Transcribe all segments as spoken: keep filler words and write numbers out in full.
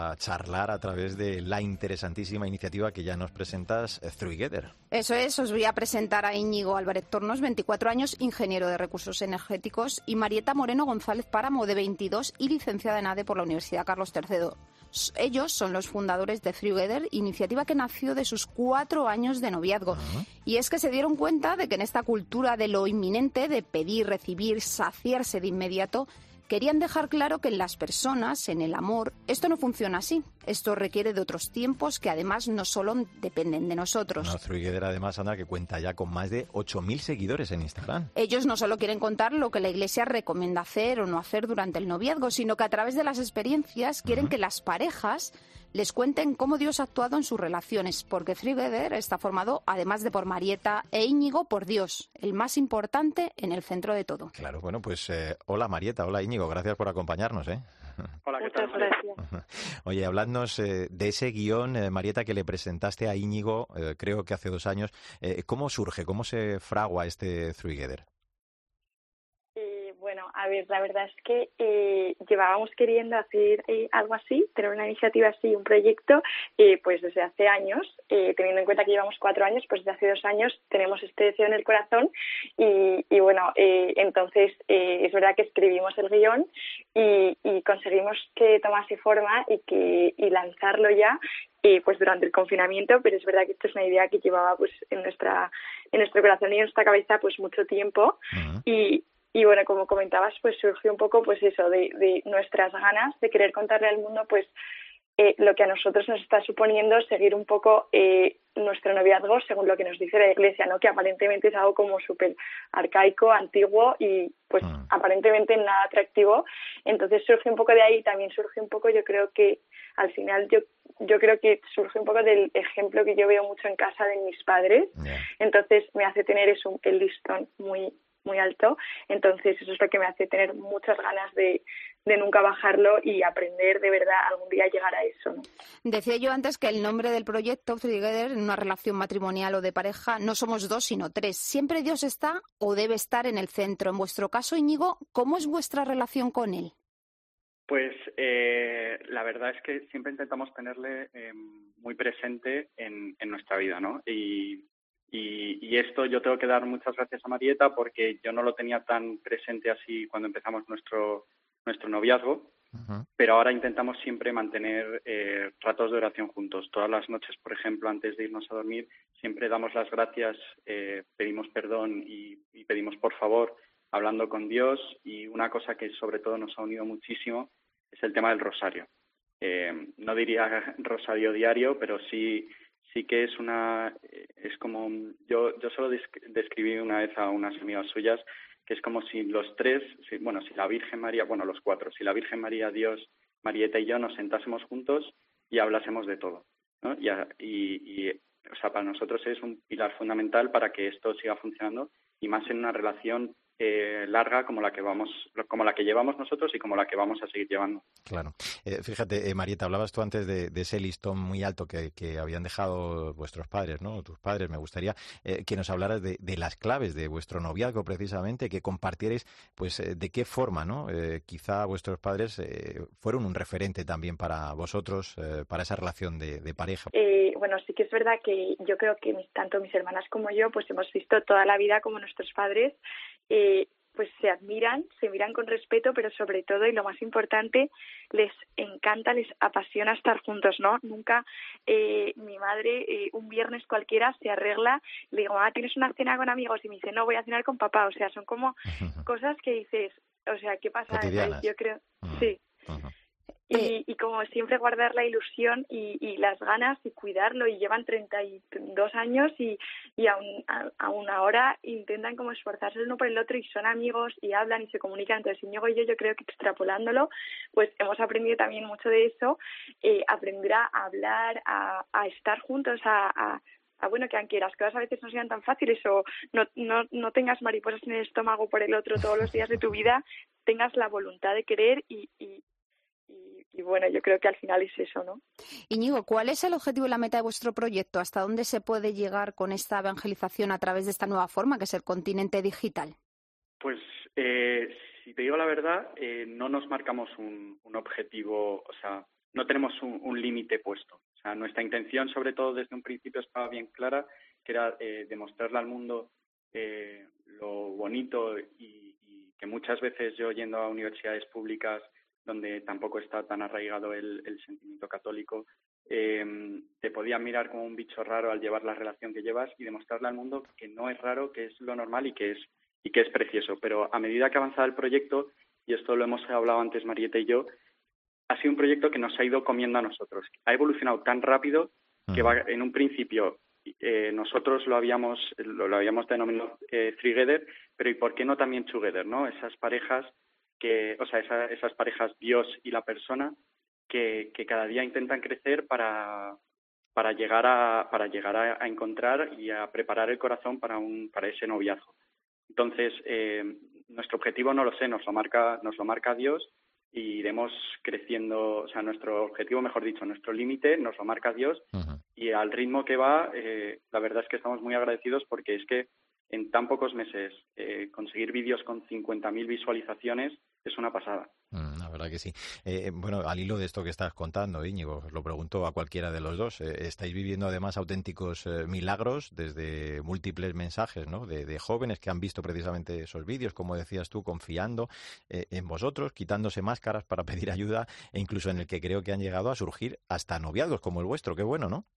a charlar a través de la interesantísima iniciativa que ya nos presentas, eh, Together. Eso es, os voy a presentar a Íñigo Álvarez Tornos, veinticuatro años, ingeniero de recursos energéticos, y Marieta Moreno González Páramo, de veintidós, y licenciada en A D E por la Universidad Carlos tercero. Ellos son los fundadores de Together, iniciativa que nació de sus cuatro años de noviazgo. Uh-huh. Y es que se dieron cuenta de que en esta cultura de lo inminente, de pedir, recibir, saciarse de inmediato, querían dejar claro que en las personas, en el amor, esto no funciona así. Esto requiere de otros tiempos que además no solo dependen de nosotros. No, Together, además, Ana, que cuenta ya con más de ocho mil seguidores en Instagram. Ellos no solo quieren contar lo que la Iglesia recomienda hacer o no hacer durante el noviazgo, sino que a través de las experiencias quieren uh-huh. que las parejas les cuenten cómo Dios ha actuado en sus relaciones, porque Together está formado, además de por Marieta e Íñigo, por Dios, el más importante en el centro de todo. Claro, bueno, pues eh, hola Marieta, hola Íñigo, gracias por acompañarnos, ¿eh? Hola, ¿qué tal? Muchas gracias. Oye, habladnos eh, de ese guión, eh, Marieta, que le presentaste a Íñigo, eh, creo que hace dos años. Eh, ¿Cómo surge, cómo se fragua este Together? Bueno, a ver, la verdad es que eh, llevábamos queriendo hacer eh, algo así, tener una iniciativa así, un proyecto, eh, pues desde hace años, eh, teniendo en cuenta que llevamos cuatro años, pues desde hace dos años tenemos este deseo en el corazón y, y bueno, eh, entonces eh, es verdad que escribimos el guión y, y conseguimos que tomase forma y que y lanzarlo ya eh, pues durante el confinamiento, pero es verdad que esto es una idea que llevaba pues en nuestra en nuestro corazón y en nuestra cabeza pues mucho tiempo. Uh-huh. y Y bueno, como comentabas, pues surgió un poco pues eso, de, de nuestras ganas de querer contarle al mundo pues eh, lo que a nosotros nos está suponiendo seguir un poco eh, nuestro noviazgo según lo que nos dice la Iglesia, ¿no? Que aparentemente es algo como súper arcaico, antiguo y pues uh-huh. aparentemente nada atractivo. Entonces surge un poco de ahí, también surge un poco, yo creo que al final yo yo creo que surge un poco del ejemplo que yo veo mucho en casa de mis padres. Yeah. Entonces me hace tener eso, el listón muy muy alto, entonces eso es lo que me hace tener muchas ganas de, de nunca bajarlo y aprender de verdad algún día llegar a eso, ¿no? Decía yo antes que el nombre del proyecto Together, en una relación matrimonial o de pareja, no somos dos sino tres. Siempre Dios está o debe estar en el centro. En vuestro caso, Íñigo, ¿cómo es vuestra relación con él? Pues eh, la verdad es que siempre intentamos tenerle eh, muy presente en, en nuestra vida, ¿no? Y Y, y esto yo tengo que dar muchas gracias a Marieta porque yo no lo tenía tan presente así cuando empezamos nuestro nuestro noviazgo, uh-huh. pero ahora intentamos siempre mantener eh, ratos de oración juntos. Todas las noches, por ejemplo, antes de irnos a dormir, siempre damos las gracias, eh, pedimos perdón y, y pedimos por favor, hablando con Dios. Y una cosa que sobre todo nos ha unido muchísimo es el tema del rosario. Eh, no diría rosario diario, pero sí... Sí que es una, es como, yo yo solo describí una vez a unas amigas suyas que es como si los tres, si, bueno, si la Virgen María, bueno, los cuatro, si la Virgen María, Dios, Marieta y yo nos sentásemos juntos y hablásemos de todo, ¿no? Y, y, y, o sea, para nosotros es un pilar fundamental para que esto siga funcionando y más en una relación eh, larga como la que vamos, como la que llevamos nosotros y como la que vamos a seguir llevando. Claro. Eh, fíjate, eh, Marieta, hablabas tú antes de, de ese listón muy alto que, que habían dejado vuestros padres, ¿no? Tus padres. Me gustaría eh, que nos hablaras de, de las claves de vuestro noviazgo, precisamente, que compartierais, pues, eh, de qué forma, ¿no? Eh, quizá vuestros padres eh, fueron un referente también para vosotros, eh, para esa relación de, de pareja. Eh, bueno, sí que es verdad que yo creo que mis, tanto mis hermanas como yo, pues hemos visto toda la vida como nuestros padres eh, pues se admiran, se miran con respeto, pero sobre todo, y lo más importante, les encanta, les apasiona estar juntos, ¿no? Nunca eh, mi madre eh, un viernes cualquiera se arregla, le digo, ah, ¿tienes una cena con amigos? Y me dice, no, voy a cenar con papá. O sea, son como cosas que dices, o sea, ¿qué pasa? Cotidianas. Yo creo, uh-huh. sí. Uh-huh. Y, y como siempre guardar la ilusión y, y las ganas y cuidarlo, y llevan treinta y dos años y, y aún, a, aún ahora intentan como esforzarse el uno por el otro y son amigos y hablan y se comunican. Entonces Íñigo y yo, yo creo que extrapolándolo, pues hemos aprendido también mucho de eso, eh, aprender a hablar, a, a estar juntos, a, a Ah, bueno, que aunque las cosas a veces no sean tan fáciles o no, no, no tengas mariposas en el estómago por el otro todos los días de tu vida, tengas la voluntad de querer y, y, y, y bueno, yo creo que al final es eso, ¿no? Íñigo, ¿cuál es el objetivo y la meta de vuestro proyecto? ¿Hasta dónde se puede llegar con esta evangelización a través de esta nueva forma que es el continente digital? Pues eh, si te digo la verdad, eh, no nos marcamos un, un objetivo, o sea, no tenemos un, un límite puesto. O sea, nuestra intención, sobre todo desde un principio, estaba bien clara, que era eh, demostrarle al mundo eh, lo bonito y, y que muchas veces yo, yendo a universidades públicas donde tampoco está tan arraigado el, el sentimiento católico, eh, te podían mirar como un bicho raro al llevar la relación que llevas, y demostrarle al mundo que no es raro, que es lo normal y que es y que es precioso. Pero a medida que avanzaba el proyecto, y esto lo hemos hablado antes Marieta y yo, ha sido un proyecto que nos ha ido comiendo a nosotros. Ha evolucionado tan rápido que va, en un principio eh, nosotros lo habíamos lo, lo habíamos denominado eh, Together, pero ¿y por qué no también Together, ¿no? Esas parejas que, o sea, esa, esas parejas Dios y la persona que, que cada día intentan crecer para para llegar a para llegar a, a encontrar y a preparar el corazón para un para ese noviazgo. Entonces, eh, nuestro objetivo no lo sé, nos lo marca nos lo marca Dios, y iremos creciendo, o sea, nuestro objetivo, mejor dicho, nuestro límite nos lo marca Dios, uh-huh. y al ritmo que va, eh, la verdad es que estamos muy agradecidos, porque es que en tan pocos meses eh, conseguir vídeos con cincuenta mil visualizaciones es una pasada. Mm, la verdad que sí. Eh, bueno, al hilo de esto que estás contando, Íñigo, os lo pregunto a cualquiera de los dos. Eh, estáis viviendo además auténticos eh, milagros desde múltiples mensajes, ¿no? De, de jóvenes que han visto precisamente esos vídeos, como decías tú, confiando eh, en vosotros, quitándose máscaras para pedir ayuda, e incluso en el que creo que han llegado a surgir hasta noviazgos como el vuestro. Qué bueno, ¿no?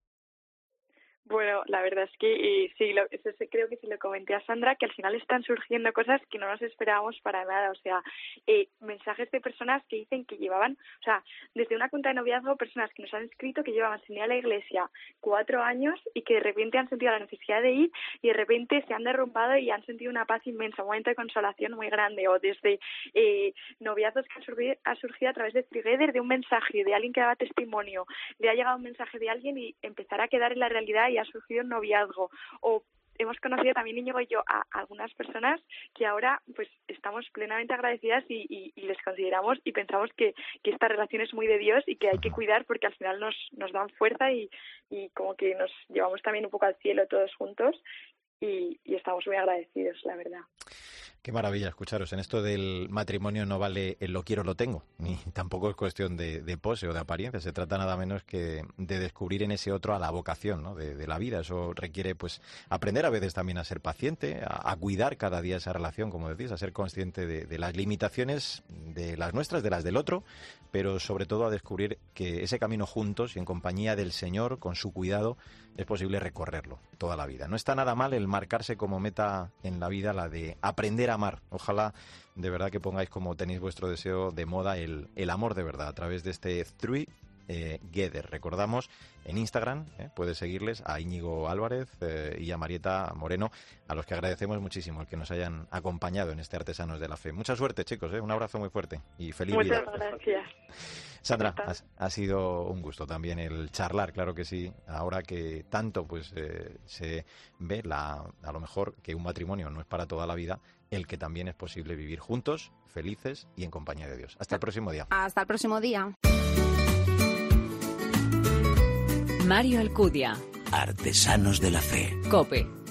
Bueno, la verdad es que eh, sí, lo, eso creo que se lo comenté a Sandra, que al final están surgiendo cosas que no nos esperábamos para nada. O sea, eh, mensajes de personas que dicen que llevaban, o sea, desde una cuenta de noviazgo, personas que nos han escrito que llevaban sin ir a la iglesia cuatro años y que de repente han sentido la necesidad de ir, y de repente se han derrumbado y han sentido una paz inmensa, un momento de consolación muy grande. O desde eh, noviazgos que han surgido, ha surgido a través de Together, de un mensaje de alguien que daba testimonio, le ha llegado un mensaje de alguien y empezará a quedar en la realidad, y ha surgido un noviazgo. O hemos conocido también, Íñigo y yo, a algunas personas que ahora pues estamos plenamente agradecidas y, y, y les consideramos y pensamos que, que esta relación es muy de Dios y que hay que cuidar, porque al final nos, nos dan fuerza y, y como que nos llevamos también un poco al cielo todos juntos, y, y estamos muy agradecidos, la verdad. Qué maravilla escucharos. En esto del matrimonio no vale el lo quiero, lo tengo, ni tampoco es cuestión de, de pose o de apariencia. Se trata nada menos que de descubrir en ese otro a la vocación, ¿no? de, de la vida. Eso requiere pues aprender a veces también a ser paciente, a, a cuidar cada día esa relación, como decís, a ser consciente de, de las limitaciones de las nuestras, de las del otro, pero sobre todo a descubrir que ese camino juntos y en compañía del Señor, con su cuidado, es posible recorrerlo toda la vida. No está nada mal el marcarse como meta en la vida la de aprender a amar. Ojalá de verdad que pongáis, como tenéis vuestro deseo, de moda el, el amor de verdad a través de este Three eh, Together. Recordamos en Instagram, eh, puedes seguirles a Íñigo Álvarez eh, y a Marieta Moreno, a los que agradecemos muchísimo el que nos hayan acompañado en este Artesanos de la Fe. Mucha suerte, chicos, eh, un abrazo muy fuerte y feliz Muchas vida. Muchas gracias. Sandra, ha, ha sido un gusto también el charlar, claro que sí, ahora que tanto pues eh, se ve la, a lo mejor que un matrimonio no es para toda la vida, el que también es posible vivir juntos, felices y en compañía de Dios. Hasta el próximo día. Hasta el próximo día. Mario Alcudia. Artesanos de la Fe. COPE.